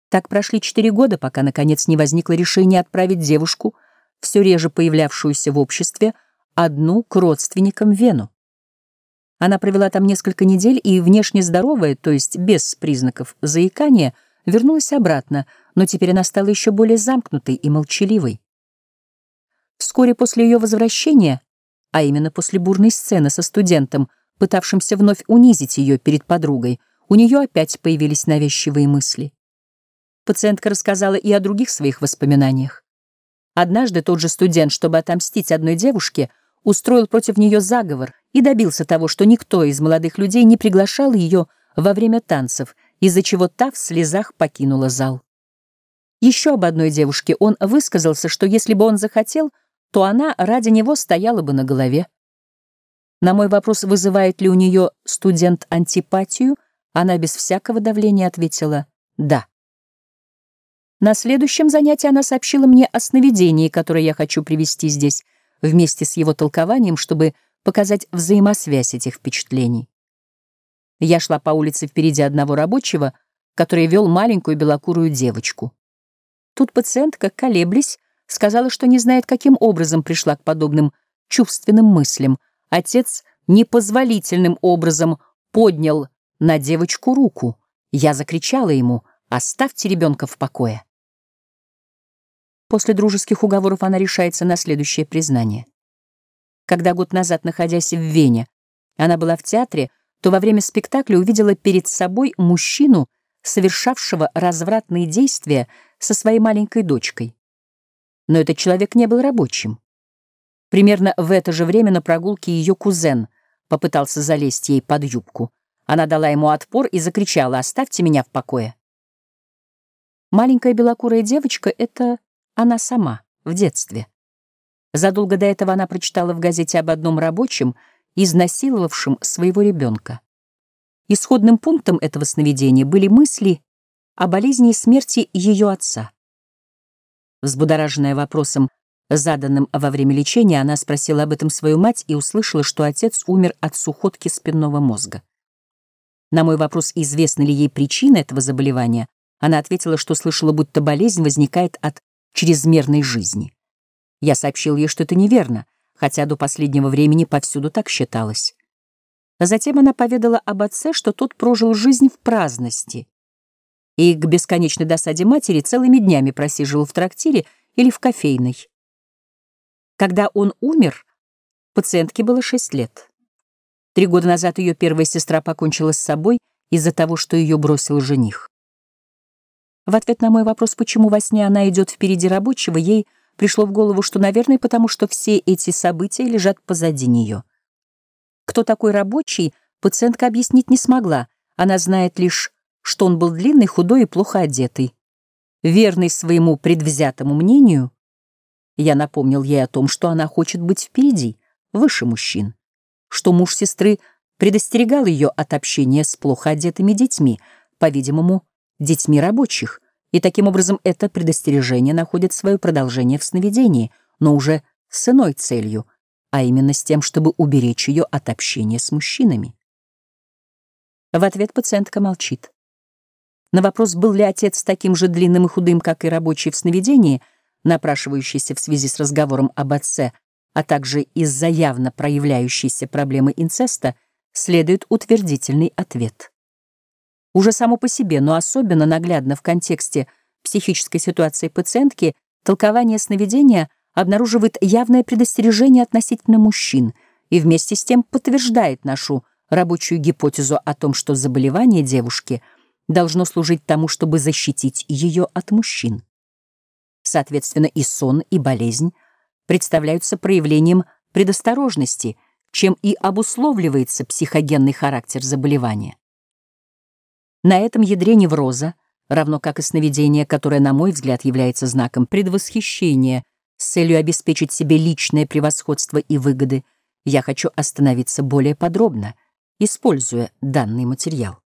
Так прошли 4 года, пока, наконец, не возникло решение отправить девушку, все реже появлявшуюся в обществе, одну к родственникам в Вену. Она провела там несколько недель и, внешне здоровая, то есть без признаков заикания, вернулась обратно, но теперь она стала еще более замкнутой и молчаливой. Вскоре после ее возвращения, а именно после бурной сцены со студентом, пытавшимся вновь унизить ее перед подругой, у нее опять появились навязчивые мысли. Пациентка рассказала и о других своих воспоминаниях. Однажды тот же студент, чтобы отомстить одной девушке, устроил против нее заговор и добился того, что никто из молодых людей не приглашал ее во время танцев, из-за чего та в слезах покинула зал. Еще об одной девушке он высказался, что если бы он захотел, то она ради него стояла бы на голове. На мой вопрос, вызывает ли у нее студент антипатию, она без всякого давления ответила «да». На следующем занятии она сообщила мне о сновидении, которое я хочу привести здесь, вместе с его толкованием, чтобы показать взаимосвязь этих впечатлений. Я шла по улице впереди одного рабочего, который вел маленькую белокурую девочку. Тут пациентка, колеблясь, сказала, что не знает, каким образом пришла к подобным чувственным мыслям. Отец непозволительным образом поднял на девочку руку. Я закричала ему: «Оставьте ребенка в покое». После дружеских уговоров она решается на следующее признание. Когда год назад, находясь в Вене, она была в театре, то во время спектакля увидела перед собой мужчину, совершавшего развратные действия со своей маленькой дочкой. Но этот человек не был рабочим. Примерно в это же время на прогулке ее кузен попытался залезть ей под юбку. Она дала ему отпор и закричала: «Оставьте меня в покое». Маленькая белокурая девочка — это она сама, в детстве. Задолго до этого она прочитала в газете об одном рабочем, изнасиловавшем своего ребенка. Исходным пунктом этого сновидения были мысли о болезни и смерти ее отца. Взбудораженная вопросом, заданным во время лечения, она спросила об этом свою мать и услышала, что отец умер от сухотки спинного мозга. На мой вопрос, известна ли ей причина этого заболевания, она ответила, что слышала, будто болезнь возникает от чрезмерной жизни. Я сообщил ей, что это неверно, хотя до последнего времени повсюду так считалось. Затем она поведала об отце, что тот прожил жизнь в праздности и к бесконечной досаде матери целыми днями просиживал в трактире или в кофейной. Когда он умер, пациентке было 6 лет. 3 года назад ее первая сестра покончила с собой из-за того, что ее бросил жених. В ответ на мой вопрос, почему во сне она идет впереди рабочего, ей пришло в голову, что, наверное, потому что все эти события лежат позади нее. Кто такой рабочий, пациентка объяснить не смогла. Она знает лишь, что он был длинный, худой и плохо одетый. Верный своему предвзятому мнению, я напомнил ей о том, что она хочет быть впереди, выше мужчин, что муж сестры предостерегал ее от общения с плохо одетыми детьми, по-видимому, детьми рабочих, и таким образом это предостережение находит свое продолжение в сновидении, но уже с иной целью, а именно с тем, чтобы уберечь ее от общения с мужчинами. В ответ пациентка молчит. На вопрос, был ли отец таким же длинным и худым, как и рабочий в сновидении, напрашивающийся в связи с разговором об отце, а также из-за явно проявляющейся проблемы инцеста, следует утвердительный ответ. Уже само по себе, но особенно наглядно в контексте психической ситуации пациентки, толкование сновидения обнаруживает явное предостережение относительно мужчин и вместе с тем подтверждает нашу рабочую гипотезу о том, что заболевание девушки должно служить тому, чтобы защитить ее от мужчин. Соответственно, и сон, и болезнь представляются проявлением предосторожности, чем и обусловливается психогенный характер заболевания. На этом ядре невроза, равно как и сновидение, которое, на мой взгляд, является знаком предвосхищения с целью обеспечить себе личное превосходство и выгоды, я хочу остановиться более подробно, используя данный материал.